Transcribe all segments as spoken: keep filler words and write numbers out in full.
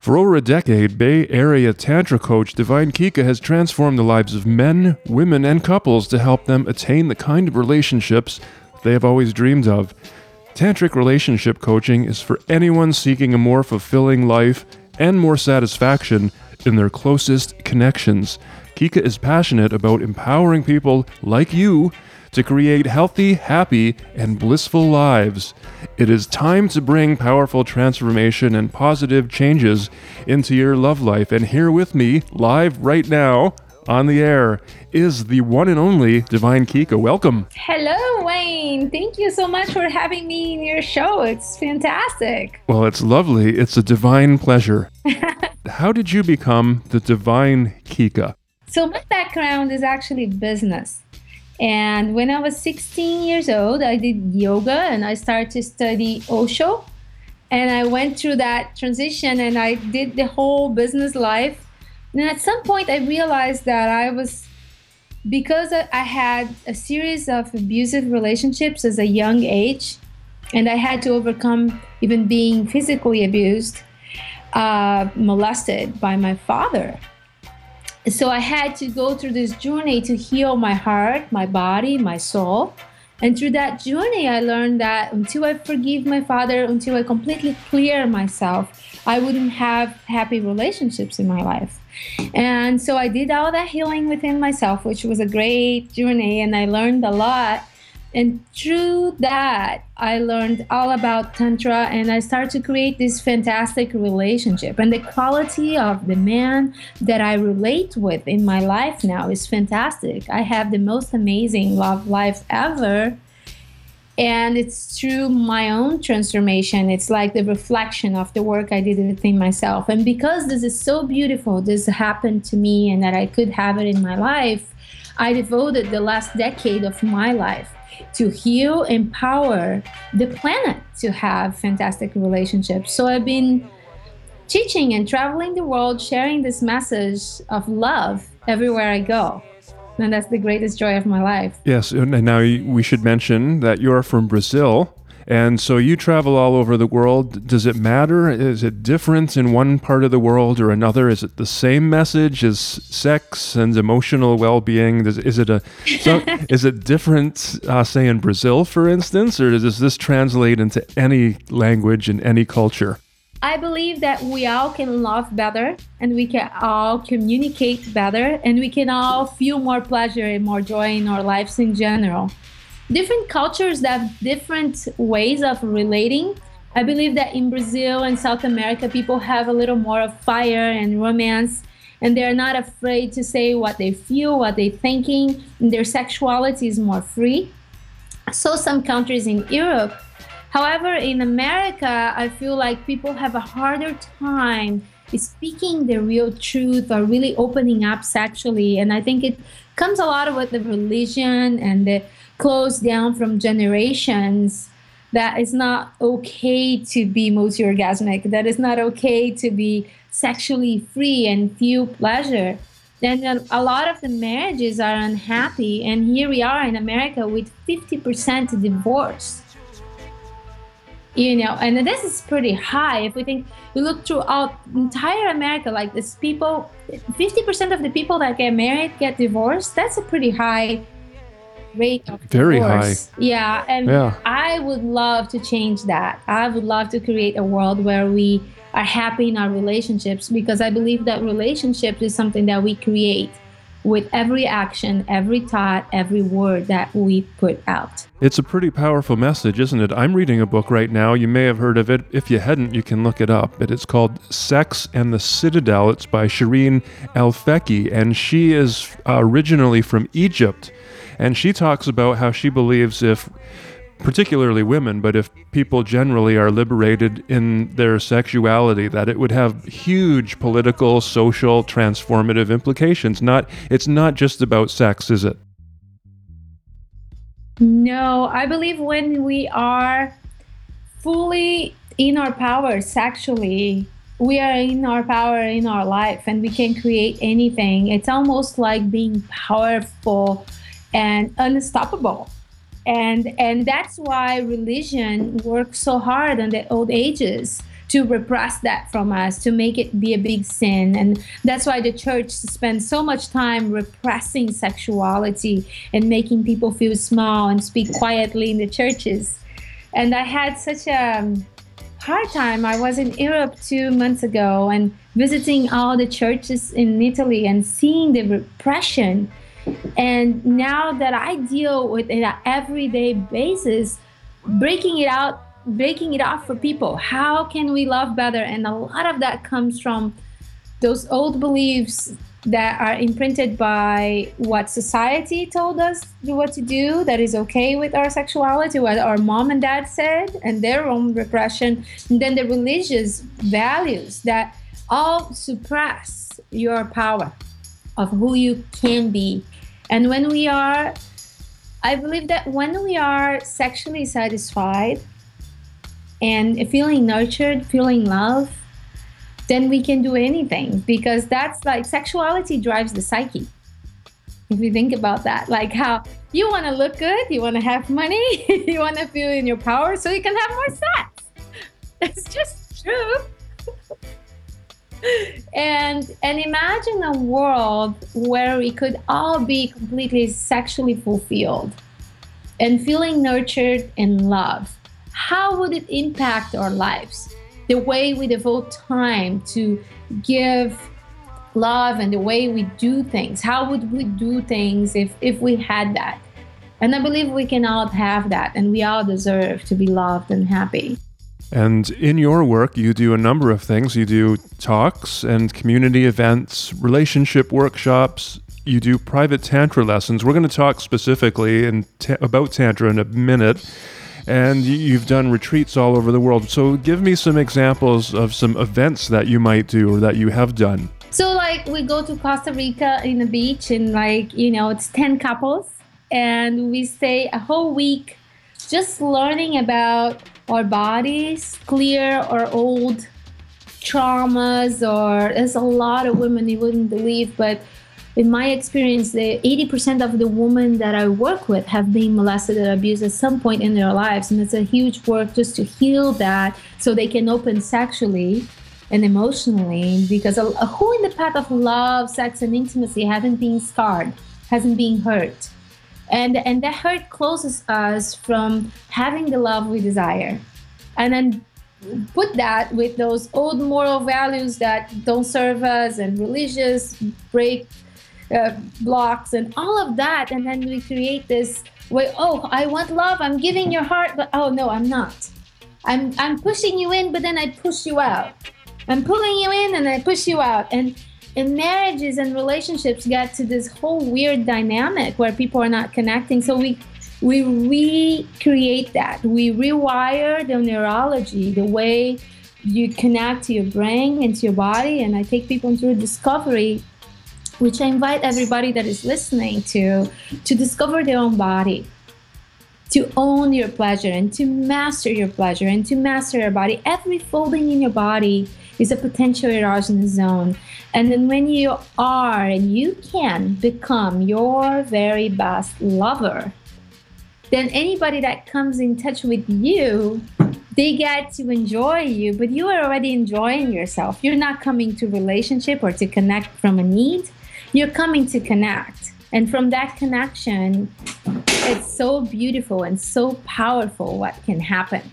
For over a decade, Bay Area Tantra coach Divine Kika has transformed the lives of men, women, and couples to help them attain the kind of relationships they have always dreamed of. Tantric relationship coaching is for anyone seeking a more fulfilling life and more satisfaction in their closest connections. Kika is passionate about empowering people like you to create healthy, happy, and blissful lives. It is time to bring powerful transformation and positive changes into your love life. And here with me, live right now on the air, is the one and only Divine Kika. Welcome. Hello, Wayne. Thank you so much for having me in your show. It's fantastic. Well, it's lovely. It's a divine pleasure. How did you become the Divine Kika? So my background is actually business. And when I was sixteen years old, I did yoga and I started to study Osho. And I went through that transition and I did the whole business life. And at some point I realized that I was, because I had a series of abusive relationships as a young age, and I had to overcome even being physically abused, uh, molested by my father. So I had to go through this journey to heal my heart, my body, my soul. And through that journey, I learned that until I forgive my father, until I completely clear myself, I wouldn't have happy relationships in my life. And so I did all that healing within myself, which was a great journey, and I learned a lot. And through that, I learned all about Tantra, and I started to create this fantastic relationship. And the quality of the man that I relate with in my life now is fantastic. I have the most amazing love life ever. And it's through my own transformation. It's like the reflection of the work I did within myself. And because this is so beautiful, this happened to me, and that I could have it in my life, I devoted the last decade of my life to heal, empower the planet to have fantastic relationships. So I've been teaching and traveling the world, sharing this message of love everywhere I go. And that's the greatest joy of my life. Yes, and now we should mention that you're from Brazil, and so you travel all over the world. Does it matter? Is it different in one part of the world or another? Is it the same message as sex and emotional well-being? Does, is it a so, is it different, uh, say in Brazil, for instance, or does this translate into any language and any culture? I believe that we all can love better, and we can all communicate better, and we can all feel more pleasure and more joy in our lives in general. Different cultures have different ways of relating. I believe that in Brazil and South America, people have a little more of fire and romance, and they're not afraid to say what they feel, what they're thinking, and their sexuality is more free. So some countries in Europe. However, in America, I feel like people have a harder time speaking the real truth or really opening up sexually. And I think it comes a lot with the religion and the closed down from generations that it's not okay to be multi-orgasmic, that it's not okay to be sexually free and feel pleasure. Then a lot of the marriages are unhappy. And here we are in America with fifty percent divorce. You know, and this is pretty high. If we think, we look throughout entire America, like this people, fifty percent of the people that get married get divorced. That's a pretty high rate of Very divorce. high. Yeah, and yeah. I would love to change that. I would love to create a world where we are happy in our relationships, because I believe that relationships is something that we create with every action, every thought, every word that we put out. It's a pretty powerful message, isn't it? I'm reading a book right now. You may have heard of it. If you hadn't, you can look it up. But it's called Sex and the Citadel. It's by Shireen El-Fekhi, and she is uh, originally from Egypt. And she talks about how she believes if, particularly women, but if people generally are liberated in their sexuality, that it would have huge political, social, transformative implications. Not, it's not just about sex, is it? No, I believe when we are fully in our power sexually, we are in our power in our life, and we can create anything. It's almost like being powerful and unstoppable. And and that's why religion works so hard in the old ages to repress that from us, to make it be a big sin. And that's why the church spends so much time repressing sexuality and making people feel small and speak quietly in the churches. And I had such a hard time. I was in Europe two months ago and visiting all the churches in Italy and seeing the repression. And now that I deal with it on an everyday basis, breaking it out, breaking it off for people. How can we love better? And a lot of that comes from those old beliefs that are imprinted by what society told us what to do, that is okay with our sexuality, what our mom and dad said, and their own repression. And then the religious values that all suppress your power of who you can be. And when we are, I believe that when we are sexually satisfied and feeling nurtured, feeling love, then we can do anything, because that's like sexuality drives the psyche. If you think about that, like how you want to look good, you want to have money, you want to feel in your power so you can have more sex. It's just true. and and imagine a world where we could all be completely sexually fulfilled and feeling nurtured and loved. How would it impact our lives? The way we devote time to give love and the way we do things. How would we do things if, if we had that? And I believe we can all have that, and we all deserve to be loved and happy. And in your work, you do a number of things. You do talks and community events, relationship workshops. You do private Tantra lessons. We're going to talk specifically in ta- about Tantra in a minute. And you've done retreats all over the world. So give me some examples of some events that you might do or that you have done. So like we go to Costa Rica in the beach, and like, you know, it's ten couples, and we stay a whole week just learning about our bodies, clear our old traumas. Or there's a lot of women you wouldn't believe, but in my experience, the eighty percent of the women that I work with have been molested or abused at some point in their lives. And it's a huge work just to heal that so they can open sexually and emotionally. Because a, a who in the path of love, sex, and intimacy hasn't been scarred, hasn't been hurt. And, and that hurt closes us from having the love we desire. And then put that with those old moral values that don't serve us, and religious break Uh, blocks and all of that, and then we create this way. Oh, I want love, I'm giving your heart, but oh no, I'm not. I'm I'm pushing you in, but then I push you out. I'm pulling you in and I push you out. And and marriages and relationships get to this whole weird dynamic where people are not connecting. So we we recreate that. We rewire the neurology, the way you connect to your brain and to your body. And I take people through discovery, which I invite everybody that is listening to, to discover their own body, to own your pleasure and to master your pleasure and to master your body. Every folding in your body is a potential erogenous zone. And then when you are and you can become your very best lover, then anybody that comes in touch with you, they get to enjoy you, but you are already enjoying yourself. You're not coming to relationship or to connect from a need. You're coming to connect. And from that connection, it's so beautiful and so powerful what can happen.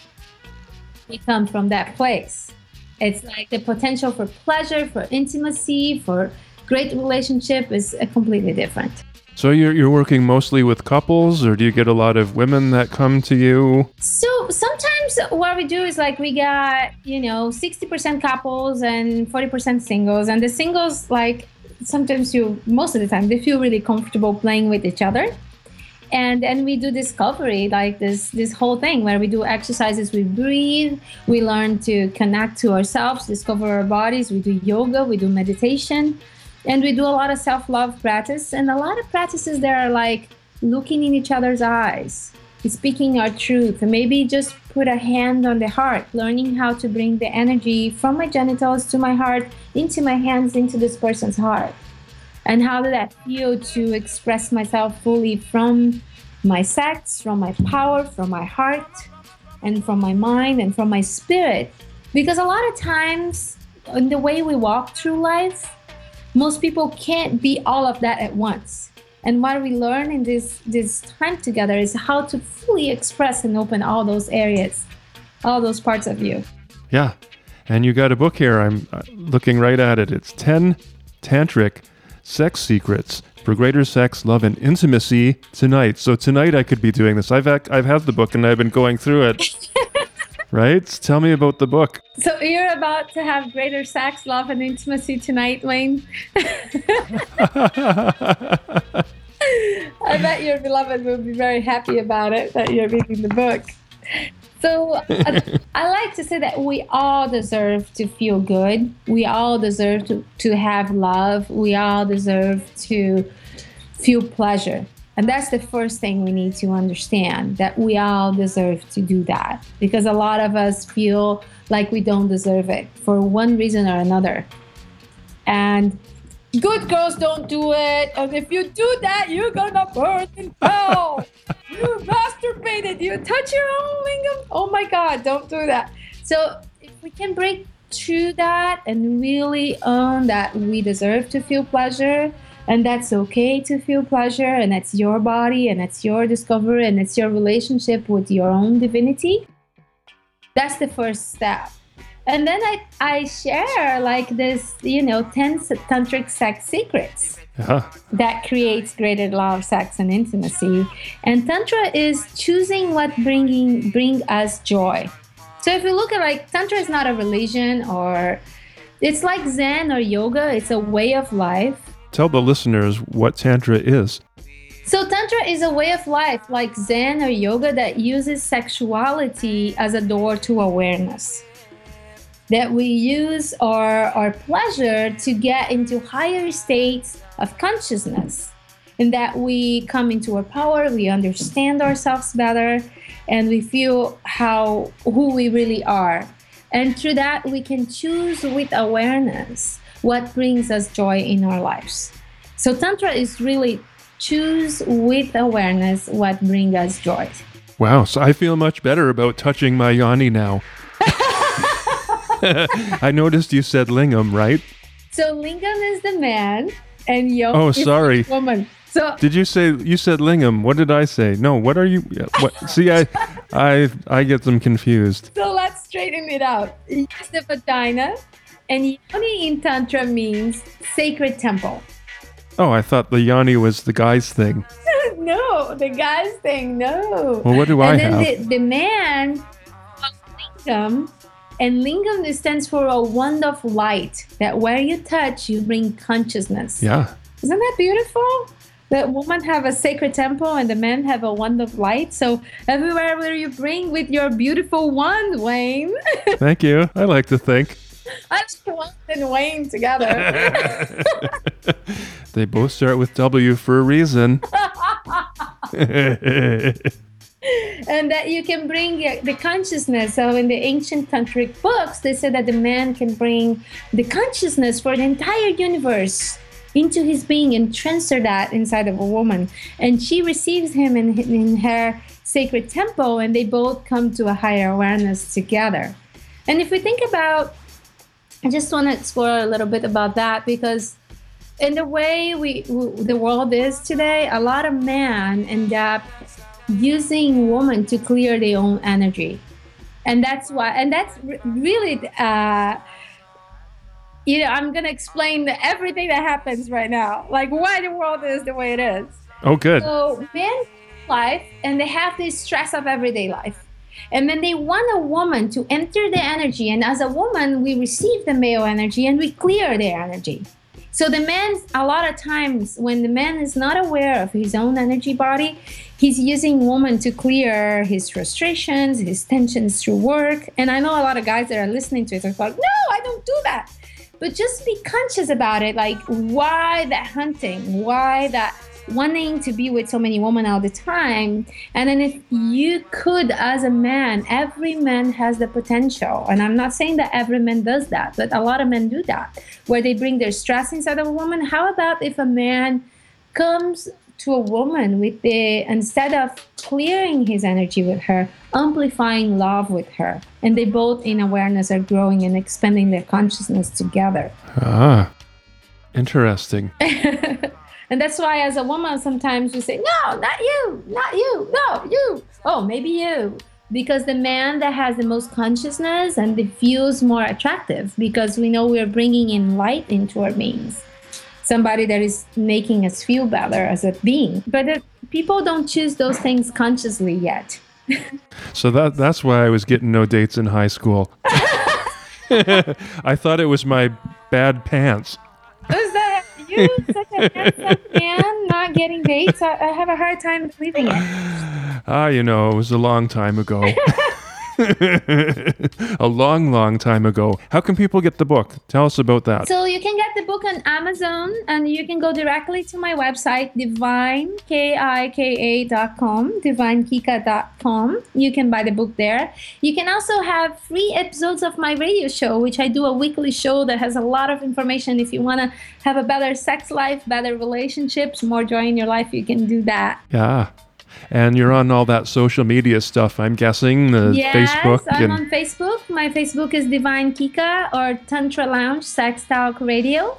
You come from that place. It's like the potential for pleasure, for intimacy, for great relationship is completely different. So you're you're working mostly with couples, or do you get a lot of women that come to you? So sometimes what we do is like we got, you know, sixty percent couples and forty percent singles. And the singles, like, sometimes you, most of the time, they feel really comfortable playing with each other. And then we do discovery, like this this whole thing where we do exercises, we breathe, we learn to connect to ourselves, discover our bodies, we do yoga, we do meditation, and we do a lot of self-love practice, and a lot of practices that are like looking in each other's eyes, speaking our truth, and maybe just put a hand on the heart, learning how to bring the energy from my genitals to my heart, into my hands, into this person's heart. And how did that feel to express myself fully from my sex, from my power, from my heart, and from my mind, and from my spirit, Because a lot of times, in the way we walk through life, most people can't be all of that at once. And what we learn in this this time together is how to fully express and open all those areas, all those parts of you. Yeah. And you got a book here. I'm uh, looking right at it. It's ten Tantric Sex Secrets for Greater Sex, Love, and Intimacy Tonight. So tonight I could be doing this. I've ac- I've had the book and I've been going through it. Right? Tell me about the book. So you're about to have greater sex, love, and intimacy tonight, Wayne. I bet your beloved will be very happy about it, that you're reading the book. So uh, I like to say that we all deserve to feel good. We all deserve to, to have love. We all deserve to feel pleasure. And that's the first thing we need to understand, that we all deserve to do that. Because a lot of us feel like we don't deserve it for one reason or another. And good girls don't do it. And if you do that, you're gonna burn in hell. You masturbated. You touch your own lingam. Oh my God, don't do that. So if we can break through that and really own that we deserve to feel pleasure, and that's okay to feel pleasure, and that's your body, and that's your discovery, and it's your relationship with your own divinity, that's the first step. And then I, I share like this, you know, ten tantric sex secrets Yeah. that creates greater love, sex, and intimacy. And Tantra is choosing what bringing bring us joy. So if you look at like Tantra is not a religion, or it's like Zen or yoga. It's a way of life. Tell the listeners what Tantra is. So Tantra is a way of life like Zen or yoga that uses sexuality as a door to awareness. That we use our, our pleasure to get into higher states of consciousness. And that we come into our power, we understand ourselves better, and we feel how who we really are. And through that, we can choose with awareness what brings us joy in our lives. So Tantra is really choose with awareness what brings us joy. Wow, so I feel much better about touching my yoni now. I noticed you said lingam, right? So lingam is the man, and yoni Oh, is sorry. the woman. So Did you say you said lingam? What did I say? No, what are you? What? See, I, I, I get them confused. So let's straighten it out. It's the vagina, and yoni in Tantra means sacred temple. Oh, I thought the yoni was the guy's thing. No, the guy's thing, no. Well, what do I and then have? The, the man, lingam, and lingam stands for a wand of light, that where you touch, you bring consciousness. Yeah. Isn't that beautiful? The woman have a sacred temple and the men have a wand of light. So everywhere where you bring with your beautiful wand, Wayne. Thank you. I like to think. I just wand and Wayne together. They both start with W for a reason. And that you can bring the consciousness. So in the ancient tantric books, they said that the man can bring the consciousness for the entire universe into his being and transfer that inside of a woman. And she receives him in, in her sacred temple, and they both come to a higher awareness together. And if we think about, I just want to explore a little bit about that, because in the way we, the world is today, a lot of men end up using women to clear their own energy. And that's why, and that's really, uh, you know, I'm going to explain everything that happens right now, like why the world is the way it is. Oh, good. So men life, and they have this stress of everyday life. And then they want a woman to enter the energy. And as a woman, we receive the male energy and we clear their energy. So the man, a lot of times when the man is not aware of his own energy body, he's using woman to clear his frustrations, his tensions through work. And I know a lot of guys that are listening to it are like, no, I don't do that. But just be conscious about it. Like, why that hunting? Why that wanting to be with so many women all the time? And then if you could, as a man, every man has the potential. And I'm not saying that every man does that, but a lot of men do that, where they bring their stress inside of a woman. How about if a man comes to a woman with the, instead of clearing his energy with her, amplifying love with her. And they both in awareness are growing and expanding their consciousness together. Ah, interesting. And that's why as a woman, sometimes we say, no, not you, not you, no, you. Oh, maybe you. Because the man that has the most consciousness and that feels more attractive, because we know we're bringing in light into our beings. Somebody that is making us feel better as a being. But uh, people don't choose those things consciously yet. So that that's why I was getting no dates in high school. I thought it was my bad pants. Was that you, such a handsome man, not getting dates? I, I have a hard time believing it. Ah, you know, it was a long time ago. A long, long time ago. How can people get the book? Tell us about that. So you can get the book on Amazon, and you can go directly to my website, divine kika dot com, divine kika dot com. You can buy the book there. You can also have free episodes of my radio show, which I do a weekly show that has a lot of information. If you want to have a better sex life, better relationships, more joy in your life, you can do that. Yeah. And you're on all that social media stuff, I'm guessing, the yes, Facebook. I'm and... on Facebook. My Facebook is Divine Kika or Tantra Lounge Sex Talk Radio.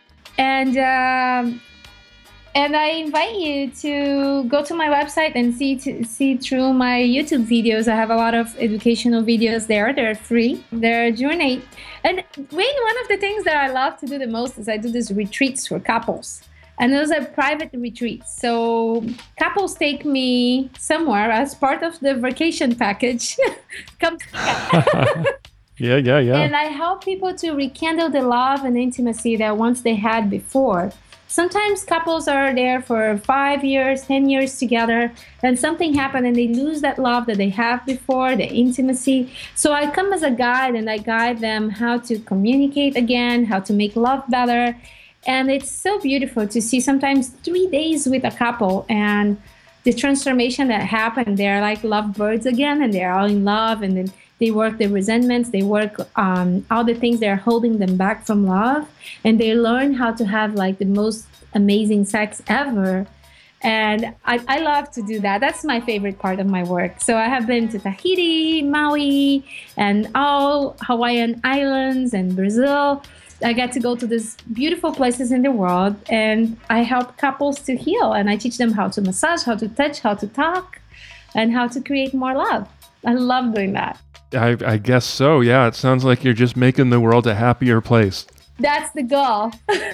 And um, and I invite you to go to my website and see to, see through my YouTube videos. I have a lot of educational videos there. They're free. They're journey. And Wayne, one of the things that I love to do the most is I do these retreats for couples. And those are private retreats. So couples take me somewhere as part of the vacation package. Come together. Yeah, yeah, yeah. And I help people to rekindle the love and intimacy that once they had before. Sometimes couples are there for five years, ten years together, and something happened and they lose that love that they have before, the intimacy. So I come as a guide and I guide them how to communicate again, how to make love better. And it's so beautiful to see sometimes three days with a couple and the transformation that happened. They're like lovebirds again, and they're all in love, and then they work the resentments, they work um, all the things that are holding them back from love, and they learn how to have like the most amazing sex ever. And I, I love to do that. That's my favorite part of my work. So I have been to Tahiti, Maui, and all Hawaiian Islands and Brazil. I get to go to these beautiful places in the world, and I help couples to heal, and I teach them how to massage, how to touch, how to talk, and how to create more love. I love doing that. I, I guess so. Yeah, it sounds like you're just making the world a happier place. That's the goal.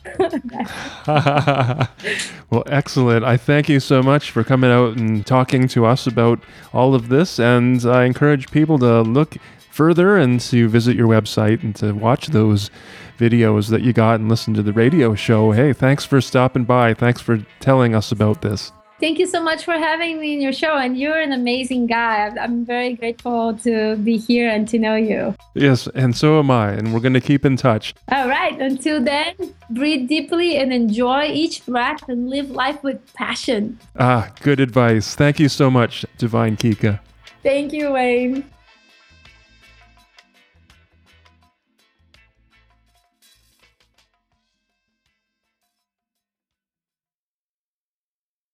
Well, excellent. I thank you so much for coming out and talking to us about all of this, and I encourage people to look further and to visit your website and to watch those videos that you got and listen to the radio show. Hey, thanks for stopping by. Thanks for telling us about this. Thank you so much for having me in your show, and you're an amazing guy. I'm very grateful to be here and to know you. Yes, and so am I, and we're going to keep in touch. All right, until then, breathe deeply and enjoy each breath and live life with passion. Ah, good advice. Thank you so much, Divine Kika. Thank you, Wayne.